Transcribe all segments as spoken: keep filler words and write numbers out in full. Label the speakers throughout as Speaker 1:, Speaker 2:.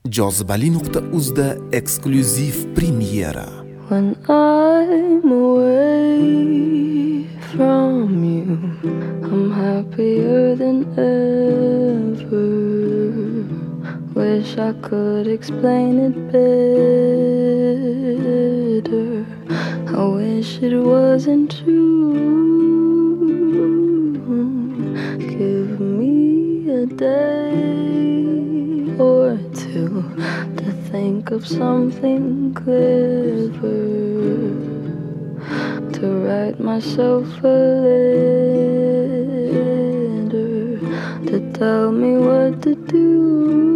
Speaker 1: jozibali nuqta uzda eksklyuziv premyera.
Speaker 2: When I'm away from you, I'm happier than ever. Wish I could explain it better. I wish it wasn't true. Give me a day or two to think of something clever, to write myself a letter, to tell me what to do.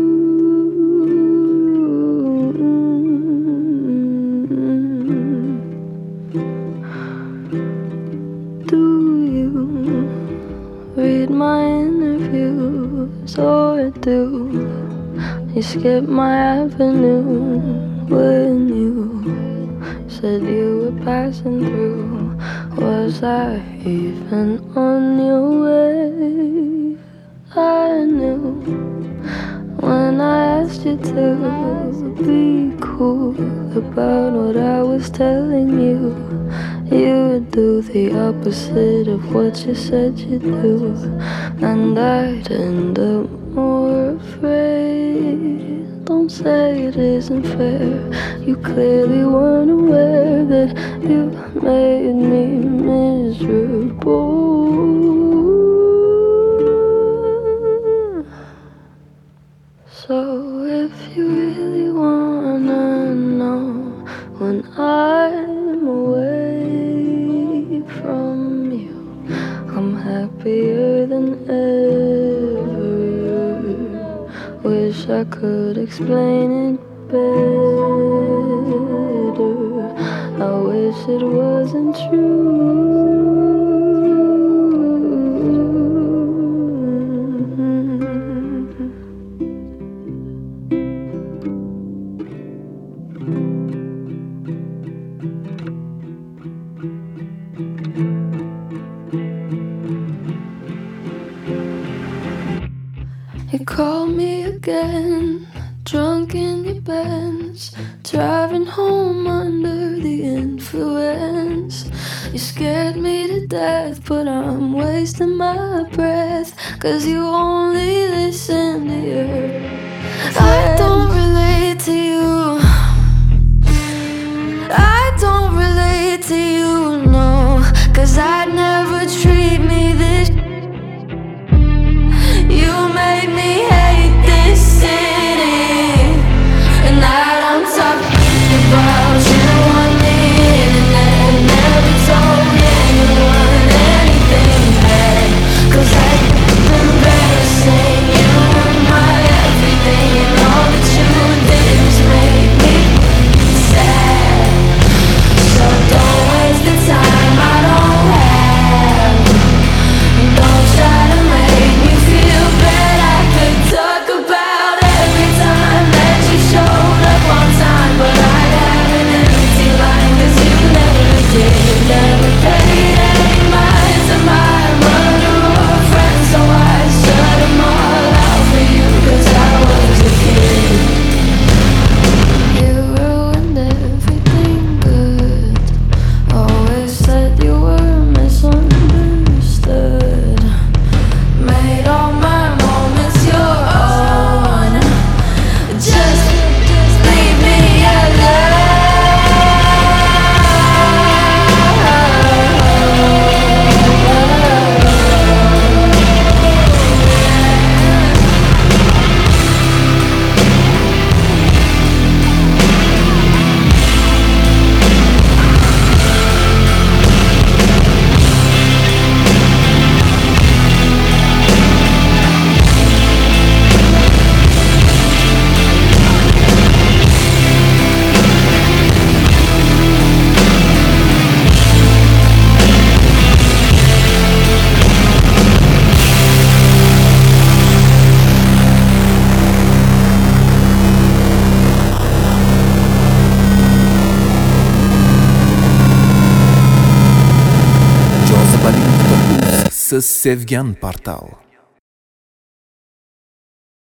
Speaker 2: Do you read my interviews, or do you skip my avenue when you said you were passing through? Was I even on your way? I knew when I asked you to be cool about what I was telling you, you would do the opposite of what you said you'd do, and I'd end up more afraid. Don't say it isn't fair. You clearly weren't aware that you made me miserable. So if you really wanna know when I'm away from you, I'm happier than ever. Wish I could explain it better. I wish it wasn't true. You called me again, drunk in your Benz, driving home under the influence. You scared me to death, but I'm wasting my breath, 'cause you only listen to your I don't relate to you. I don't relate to you, no, 'cause I'd never treat me this. You made me hate this city, and I don't talk about you on the internet. Never told anyone anything bad, 'cause I've been embarrassing. You were my everything, and all that you did was make me sad. So don't waste the time I don't have. Don't try to make me feel bad. I could talk about every time that you showed up on time, but I have an empty line, 'cause you never did. Never paid any mind to my mother or friends, so I shut them all out for you, 'cause I was a kid. You ruined everything good. Always said you were misunderstood. Made all my moments your own. Just, just leave me alone.
Speaker 1: jozibali nuqta uz siz sevgan portal.